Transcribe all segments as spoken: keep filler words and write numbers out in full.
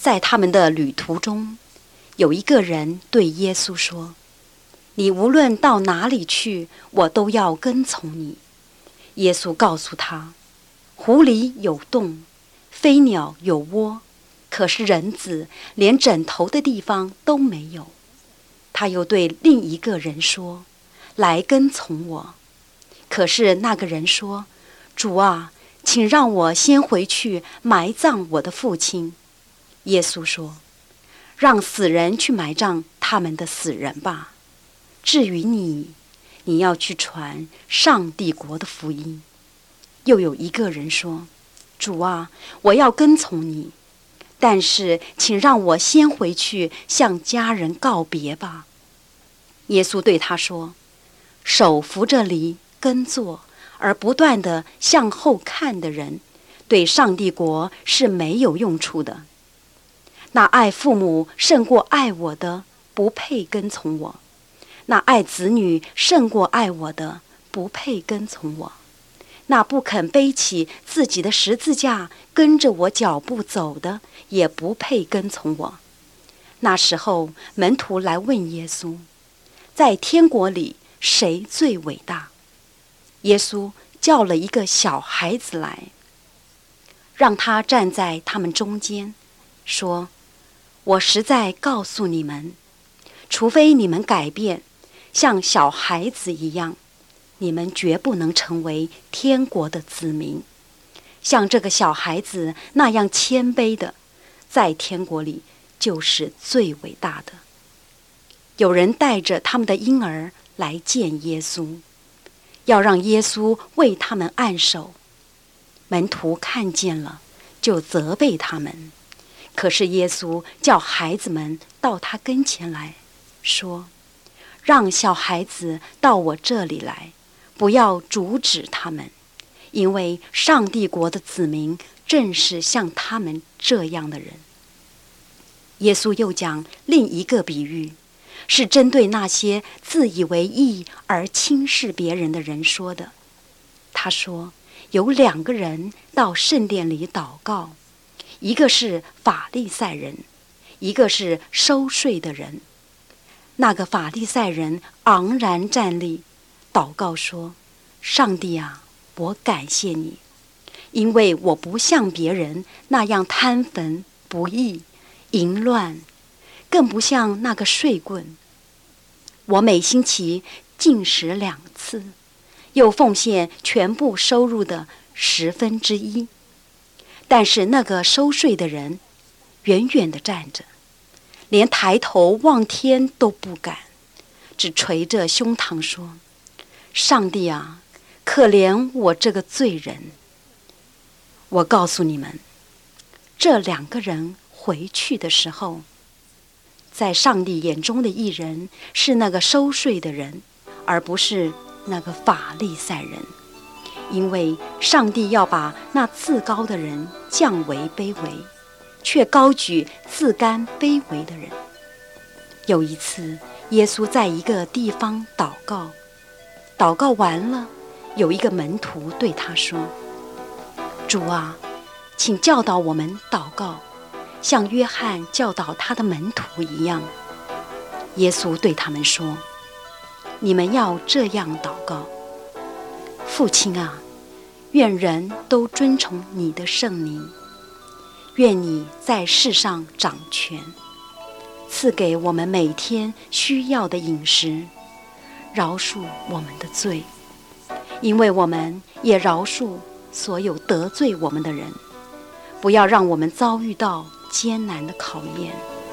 在他们的旅途中，有一个人对耶稣说：你无论到哪里去，我都要跟从你。耶稣告诉他：湖里有洞，飞鸟有窝，可是人子连枕头的地方都没有。他又对另一个人说：来跟从我。可是那个人说：主啊，请让我先回去埋葬我的父亲。耶稣说：让死人去埋葬他们的死人吧。至于你，你要去传上帝国的福音。又有一个人说：主啊，我要跟从你，但是请让我先回去向家人告别吧。耶稣对他说：手扶着犁耕作，而不断地向后看的人，对上帝国是没有用处的。那爱父母胜过爱我的，不配跟从我；那爱子女胜过爱我的，不配跟从我；那不肯背起自己的十字架跟着我脚步走的，也不配跟从我。那时候，门徒来问耶稣：在天国里谁最伟大？耶稣叫了一个小孩子来，让他站在他们中间，说：我实在告诉你们，除非你们改变，像小孩子一样，你们绝不能成为天国的子民。像这个小孩子那样谦卑的，在天国里就是最伟大的。有人带着他们的婴儿来见耶稣，要让耶稣为他们按手。门徒看见了，就责备他们。可是耶稣叫孩子们到他跟前来，说：让小孩子到我这里来，不要阻止他们，因为上帝国的子民正是像他们这样的人。耶稣又讲另一个比喻，是针对那些自以为义而轻视别人的人说的。他说：有两个人到圣殿里祷告，一个是法利赛人，一个是收税的人。那个法利赛人昂然站立，祷告说：上帝啊，我感谢你，因为我不像别人那样贪坟不义、淫乱，更不像那个税棍。我每星期禁食两次，又奉献全部收入的十分之一。但是那个收税的人远远地站着，连抬头望天都不敢，只捶着胸膛说：上帝啊，可怜我这个罪人。我告诉你们，这两个人回去的时候，在上帝眼中的义人是那个收税的人，而不是那个法利赛人。因为上帝要把那自高的人降为卑微，却高举自甘卑微的人。有一次，耶稣在一个地方祷告，祷告完了，有一个门徒对他说：主啊，请教导我们祷告，像约翰教导他的门徒一样。耶稣对他们说：你们要这样祷告：父亲啊，愿人都尊崇你的圣名，愿你在世上掌权，赐给我们每天需要的饮食，饶恕我们的罪，因为我们也饶恕所有得罪我们的人，不要让我们遭遇到艰难的考验。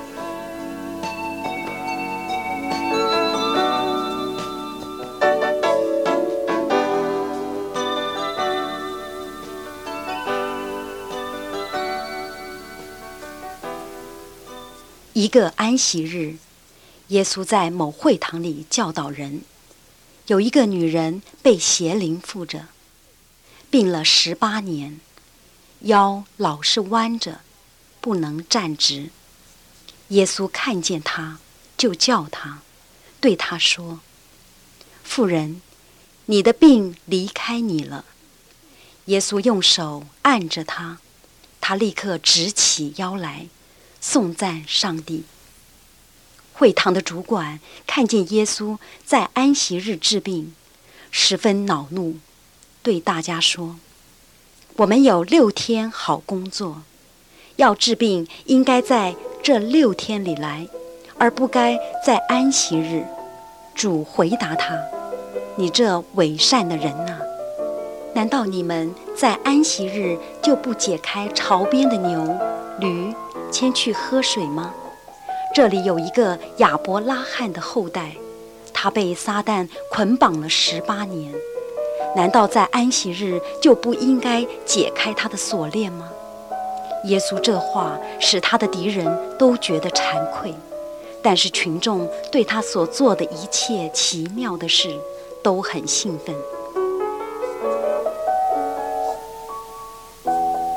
一个安息日，耶稣在某会堂里教导人，有一个女人被邪灵附着，病了十八年，腰老是弯着，不能站直。耶稣看见她，就叫她，对她说：妇人，你的病离开你了。耶稣用手按着她，她立刻直起腰来， 颂赞上帝。会堂的主管看见耶稣在安息日治病，十分恼怒，对大家说：我们有六天好工作，要治病应该在这六天里来，而不该在安息日。主回答他：你这伪善的人啊，难道你们在安息日就不解开巢边的牛、驴，牵去喝水吗？这里有一个亚伯拉罕的后代，他被撒旦捆绑了十八年，难道在安息日就不应该解开他的锁链吗？耶稣这话使他的敌人都觉得惭愧，但是群众对他所做的一切奇妙的事都很兴奋。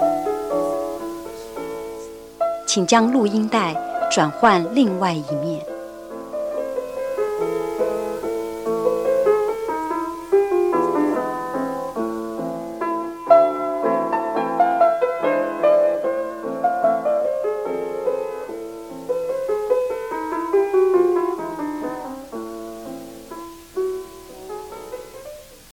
请将录音带转换另外一面。